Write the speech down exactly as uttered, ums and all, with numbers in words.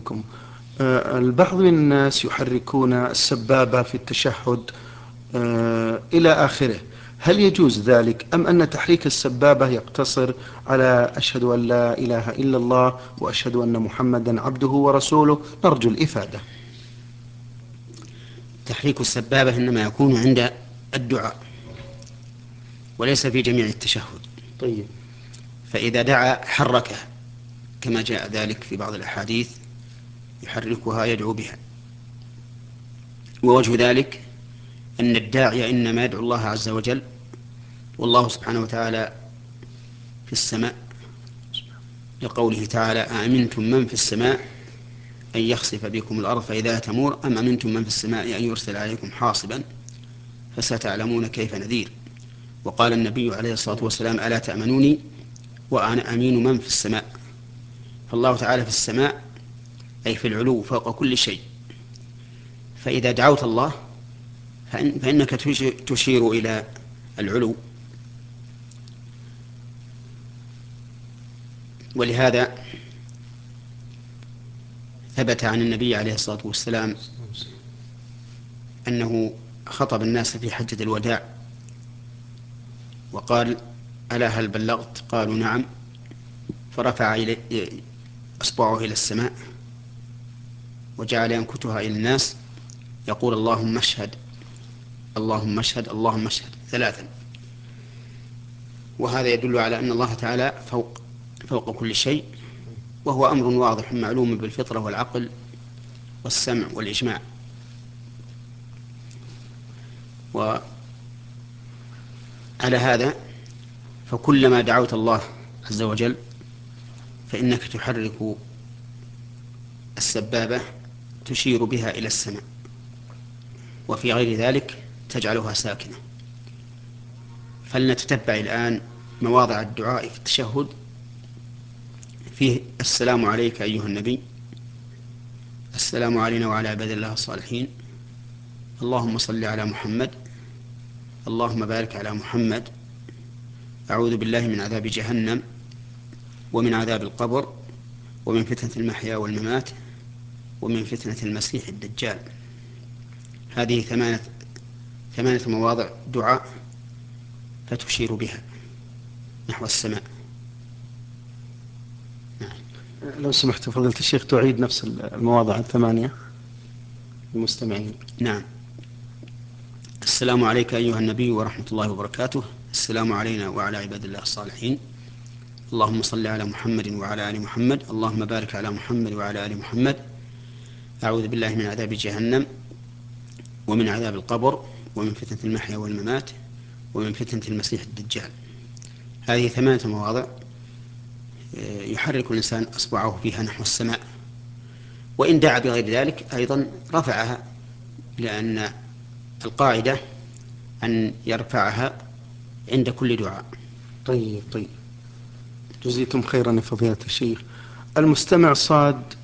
فيكم. آه، البعض من الناس يحركون السبابة في التشهد آه، إلى آخره، هل يجوز ذلك أم أن تحريك السبابة يقتصر على أشهد أن لا إله إلا الله وأشهد أن محمدا عبده ورسوله؟ نرجو الإفادة. تحريك السبابة إنما يكون عند الدعاء وليس في جميع التشهد. طيب. فإذا دعا حركها كما جاء ذلك في بعض الأحاديث يحركها يدعو بها. ووجه ذلك أن الداعي إنما يدعو الله عز وجل والله سبحانه وتعالى في السماء، لقوله تعالى: أأمنتم من في السماء أن يخسف بكم الأرض فإذا تمور أم أمنتم من في السماء أن يرسل عليكم حاصبا فستعلمون كيف نذير. وقال النبي عليه الصلاة والسلام: ألا تأمنوني وأنا أمين من في السماء. فالله تعالى في السماء أي في العلو فوق كل شيء. فإذا دعوت الله فإن فإنك تشير إلى العلو. ولهذا ثبت عن النبي عليه الصلاة والسلام أنه خطب الناس في حجة الوداع وقال: ألا هل بلغت؟ قالوا: نعم. فرفع أصبعه إلى السماء وجعل ينكتها إلى الناس يقول: اللهم اشهد اللهم اشهد اللهم اشهد ثلاثا. وهذا يدل على أن الله تعالى فوق فوق كل شيء، وهو أمر واضح معلوم بالفطرة والعقل والسمع والإجماع. وعلى هذا فكلما دعوت الله عز وجل فإنك تحرك السبابة تشير بها إلى السماء، وفي غير ذلك تجعلها ساكنة. فلنتتبع الآن مواضع الدعاء في التشهد. فيه: السلام عليك أيها النبي، السلام علينا وعلى عباد الله الصالحين، اللهم صل على محمد، اللهم بارك على محمد، أعوذ بالله من عذاب جهنم ومن عذاب القبر ومن فتنة المحيا والممات ومن فتنة المسيح الدجال. هذه ثمانية ثمانية مواضع دعاء فتشير بها نحو السماء. نعم. لو سمحت فضيلة الشيخ تعيد نفس المواضع الثمانية المستمعين. نعم. السلام عليك أيها النبي ورحمة الله وبركاته، السلام علينا وعلى عباد الله الصالحين، اللهم صل على محمد وعلى آل محمد، اللهم بارك على محمد وعلى آل محمد، أعوذ بالله من عذاب جهنم ومن عذاب القبر ومن فتنة المحيا والممات ومن فتنة المسيح الدجال. هذه ثمانية مواضع يحرك الإنسان أصبعه فيها نحو السماء، وإن دعا بغير ذلك أيضا رفعها، لأن القاعدة أن يرفعها عند كل دعاء. طيب طيب، جزيتم خيرا يا فضيلة الشيخ. المستمع صاد